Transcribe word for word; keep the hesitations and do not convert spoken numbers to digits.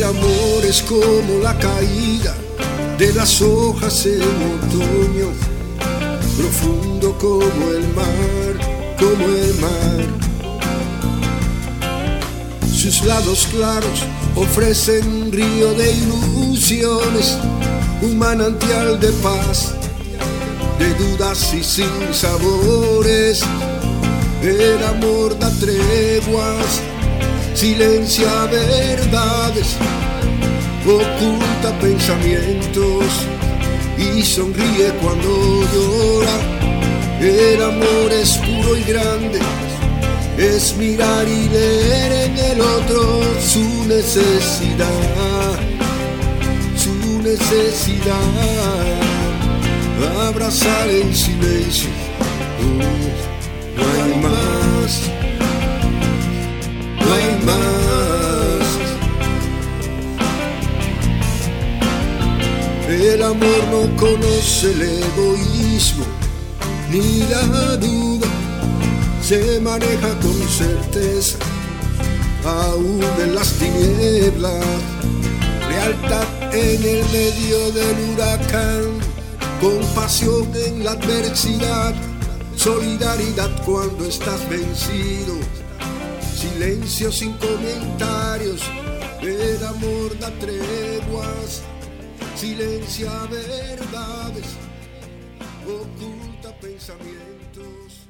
amor es como la caída de las hojas en otoño, profundo como el mar, como el mar. Sus lados claros ofrecen un río de ilusiones, un manantial de paz, de dudas y sin sabores. El amor da treguas, silencia verdades, oculta pensamientos y sonríe cuando llora. El amor es puro y grande, es mirar y leer en el otro su necesidad, su necesidad. Abrazar en silencio, oh, no hay más, no hay más. El amor no conoce el egoísmo ni la duda, se maneja con certeza, aún en las tinieblas. Lealtad en el medio del huracán, compasión en la adversidad, solidaridad cuando estás vencido, silencio sin comentarios. El amor da treguas, silencia verdades, oculta pensamientos.